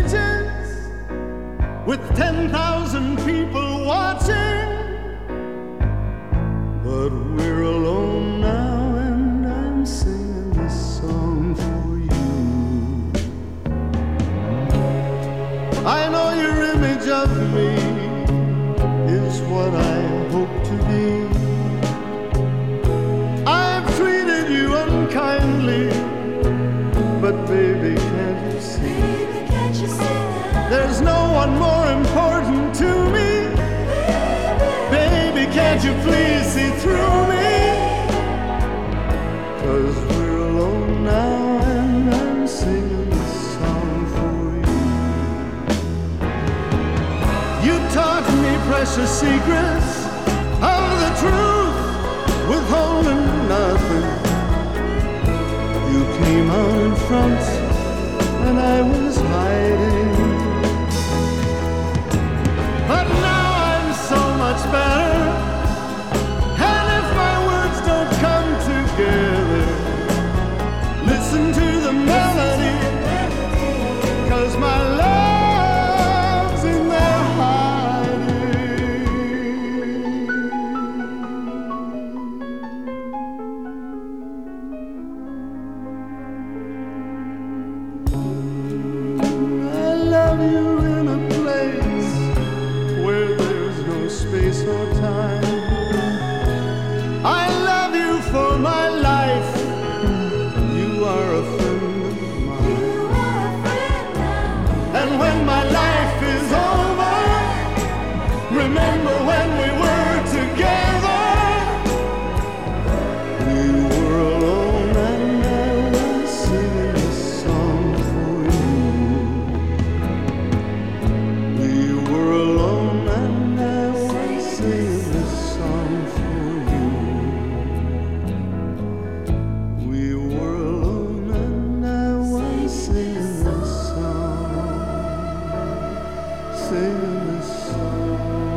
stages with 10,000 people watching. But we're alone now, and I'm singing this song for you. I know your image of me is what I hope to be. I've treated you unkindly, but baby, can't you see? There's no one more important to me. Baby, can't you please see through me? 'Cause we're alone now, and I'm singing this song for you. You taught me precious secrets of the truth, withholding nothing. You came out in front when I was hiding. But now I'm so much better, and if my words don't come together, listen to the melody, 'cause my love's in there hiding. I love you in a place where there's no space or time. I love you for my life. You are a friend of mine. And when my life is over, remember when we were together. We were alone, and I was singing this song for you. We were alone, and I was singing this song for you. We were alone, and I was singing this song, singing this song.